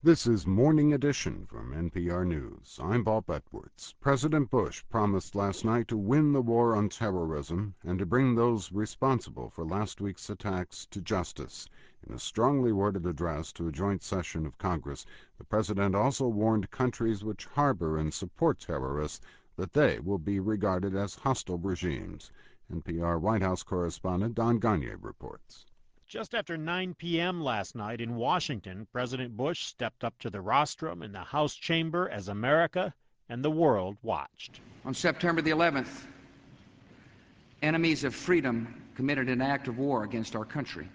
This is Morning Edition from NPR News. I'm Bob Edwards. President Bush promised last night to win the war on terrorism and to bring those responsible for last week's attacks to justice. In a strongly worded address to a joint session of Congress, the president also warned countries which harbor and support terrorists that they will be regarded as hostile regimes. NPR White House correspondent Don Gonyea reports. Just after 9 p.m. last night in Washington, President Bush stepped up to the rostrum in the House chamber as America and the world watched. On September the 11th, enemies of freedom committed an act of war against our country.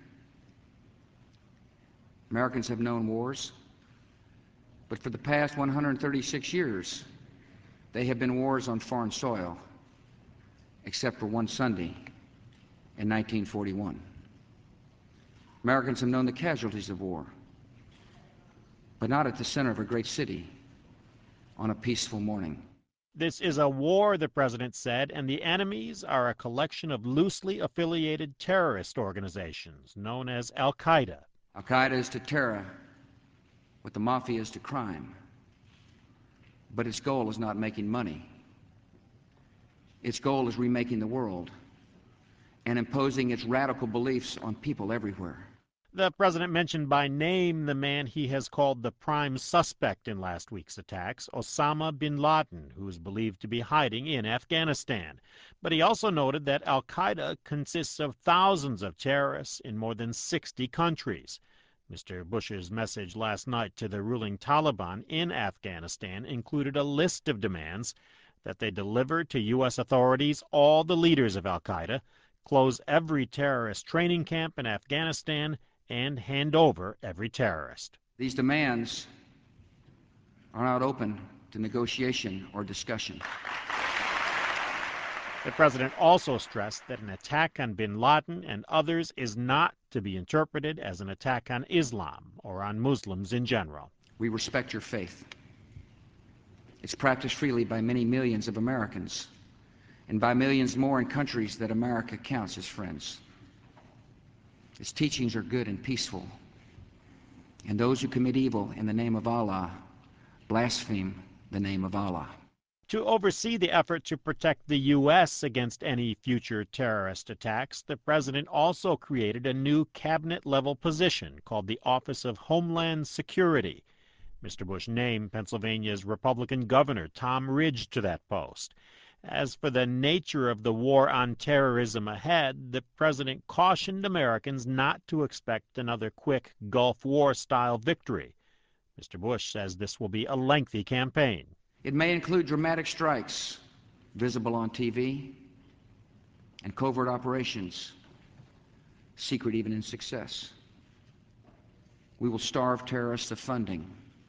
Americans have known wars, but for the past 136 years, they have been wars on foreign soil, except for one Sunday in 1941. Americans have known the casualties of war, but not at the center of a great city on a peaceful morning. This is a war, the president said, and the enemies are a collection of loosely affiliated terrorist organizations known as Al-Qaeda. Al-Qaeda is to terror what the mafia is to crime, but its goal is not making money. Its goal is remaking the world and imposing its radical beliefs on people everywhere. The president mentioned by name the man he has called the prime suspect in last week's attacks, Osama bin Laden, who is believed to be hiding in Afghanistan. But he also noted that Al-Qaeda consists of thousands of terrorists in more than 60 countries. Mr. Bush's message last night to the ruling Taliban in Afghanistan included a list of demands that they deliver to U.S. authorities all the leaders of Al-Qaeda, close every terrorist training camp in Afghanistan, and hand over every terrorist. These demands are not open to negotiation or discussion. The president also stressed that an attack on bin Laden and others is not to be interpreted as an attack on Islam or on Muslims in general. We respect your faith. It's practiced freely by many millions of Americans and by millions more in countries that America counts as friends. Its teachings are good and peaceful, and those who commit evil in the name of Allah blaspheme the name of Allah. To oversee the effort to protect the U.S. against any future terrorist attacks, the president also created a new cabinet-level position called the Office of Homeland Security. Mr. Bush named Pennsylvania's Republican governor Tom Ridge to that post. As for the nature of the war on terrorism ahead, the president cautioned Americans not to expect another quick Gulf War-style victory. Mr. Bush says this will be a lengthy campaign. It may include dramatic strikes, visible on TV, and covert operations, secret even in success. We will starve terrorists of funding,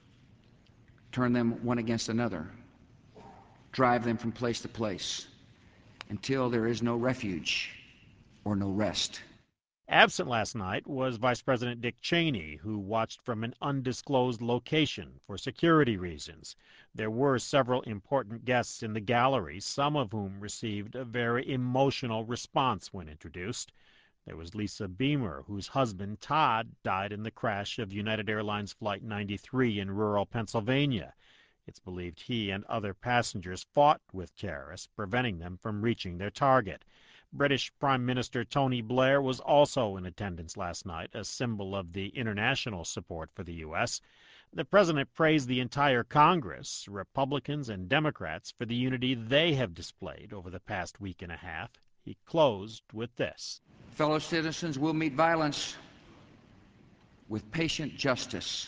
turn them one against another, drive them from place to place until there is no refuge or no rest. Absent last night was Vice President Dick Cheney, who watched from an undisclosed location for security reasons. There were several important guests in the gallery, some of whom received a very emotional response when introduced. There was Lisa Beamer, whose husband Todd died in the crash of United Airlines Flight 93 in rural Pennsylvania. It's believed he and other passengers fought with terrorists, preventing them from reaching their target. British Prime Minister Tony Blair was also in attendance last night, a symbol of the international support for the U.S. The president praised the entire Congress, Republicans and Democrats, for the unity they have displayed over the past week and a half. He closed with this. Fellow citizens, will meet violence with patient justice,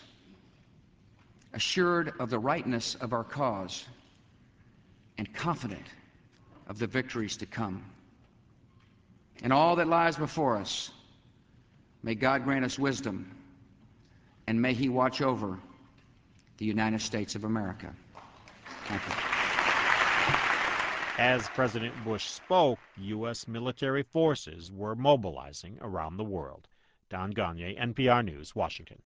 assured of the rightness of our cause and confident of the victories to come. In all that lies before us, may God grant us wisdom, and may He watch over the United States of America. Thank you. As President Bush spoke, U.S. military forces were mobilizing around the world. Don Gonyea, NPR News, Washington.